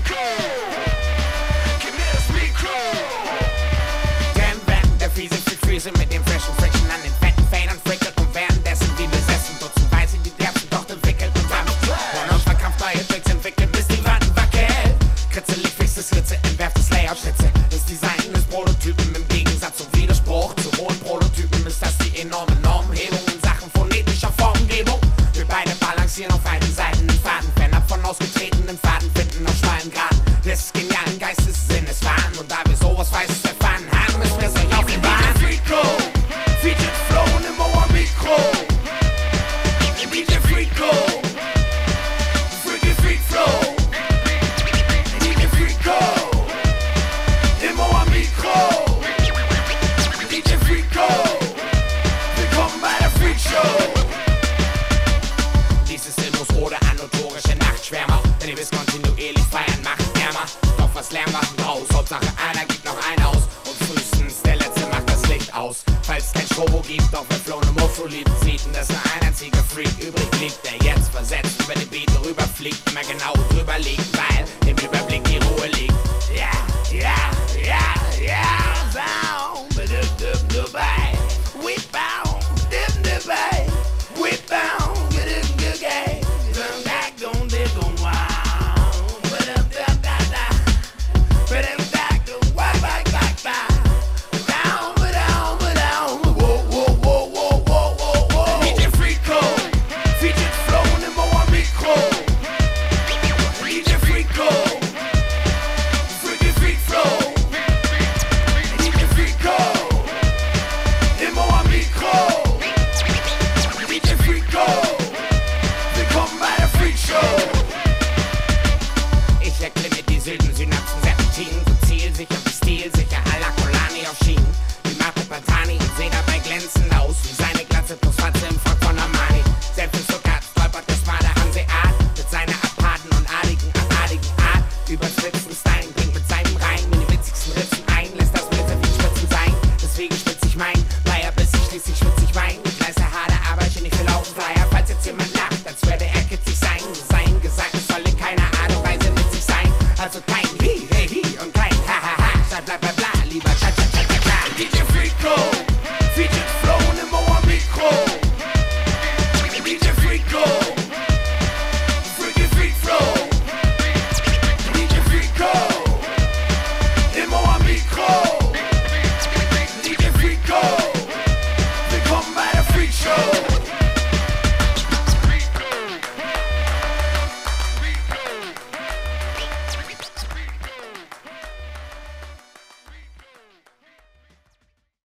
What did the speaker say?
Mikro. Gib mir das Mikro. Denn wenn der fiese Füße mit dem freshen Friction an den fetten Federn frickelt und währenddessen wie besessen dutzendweise die derben doch entwickelt und damit unverkrampft neue Tricks entwickelt, bis die Wand wackelt. Kritzelig fixes Ritze, entwerft das Layout-Schnitze. Das Design des Prototypen im Gegensatz zum Widerspruch zu hohen Prototypen ist das die enorme Normhebung in Sachen phonetischer Formgebung. Wir beide balancieren auf einen seidenen Faden, fernab von ausgetretenen Faden finden auf schmalen Graden des genialen Geistessinnes fahren. Und da wir sowas Weißes erfahren haben, müssen wir es auf den Bahn. Freako, Featured Flow und im Ohr Mikro. DJ Freako, Freaky Freak Flow. DJ Freako, im Ohr Mikro. DJ Freako, willkommen bei der Freak Show. Dies ist sinnlos oder anotorische Nachtschwärmer. Denn ihr wisst, kontinuierlich feiern macht ärmer. Doch was lernen wir draus? Hauptsache einer gibt noch einen aus. Und frühestens der Letzte macht das Licht aus. Falls kein Strobo gibt, doch wer Flow ne Mofo liebt, sieht, dass nur ein einziger Freak übrig liegt, der jetzt versetzt über den Beat rüberfliegt, immer genau drüber liegt, weil im Überblick die Ruhe liegt. Ja, ja, ja, ja, sound, dabei, we bound, dabei, we bound, gay, turn back, don't dig on wow, but back, down, whoa, whoa, whoa, whoa, whoa, whoa, whoa. DJ Freako, Featured Flow und im Ohr Mikro. DJ Freako, Freaky Freak Flow. DJ Freako, im Ohr Mikro. DJ Freako, willkommen bei der Freak Show. Ich erklimme die Süden, Synapsen, Serpentinen, so zielsicher wie stilsicher, à la Colani auf Schienen. Wie Marco Pantani und seh dabei glänzend aus, wie seine Glatze plus Fatze im Frack von Armani. Selbst in Stuttgart stolpert der smarte Hanseat mit seiner aparten und abartigen Art. Übers Spitzenstein bringt mit seinem Reim in die witzigsten Ritzen ein, lässt das Blitzer wie Spitzen sein. Deswegen spitz ich mein Weiher, bis ich schließlich schwitzig wein. Ich leiste harte Arbeit, ich nicht viel auf dem Flyer. Falls jetzt jemand lacht, als wäre der